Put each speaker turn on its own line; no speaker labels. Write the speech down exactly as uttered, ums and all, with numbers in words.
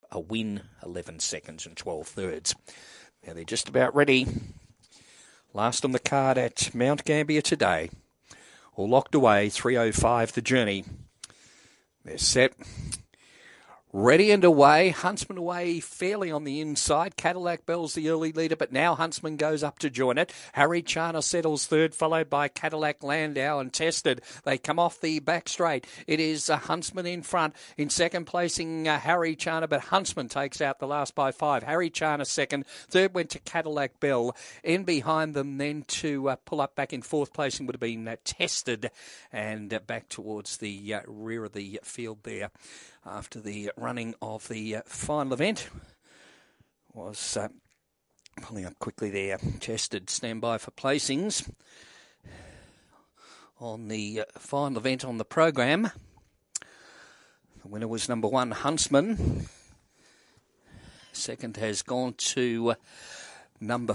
a win, eleven seconds and twelve thirds. Now they're just about ready. Last on the card at Mount Gambier today. All locked away, three oh five the journey. They're set. Ready and away. Huntsman away fairly on the inside. Cadillac Bell's the early leader, but now Huntsman goes up to join it. Harry Charner settles third, followed by Cadillac Landau and Tested. They come off the back straight. It is uh, Huntsman in front. In second placing, uh, Harry Charner, but Huntsman takes out the last by five. Harry Charner second. Third went to Cadillac Bell. In behind them then to uh, pull up back in fourth placing would have been uh, Tested, and uh, back towards the uh, rear of the field there. After the running of the uh, final event was uh, pulling up quickly there. Tested, stand by for placings on the uh, final event on the program. The winner was number one, Huntsman. Second has gone to uh, number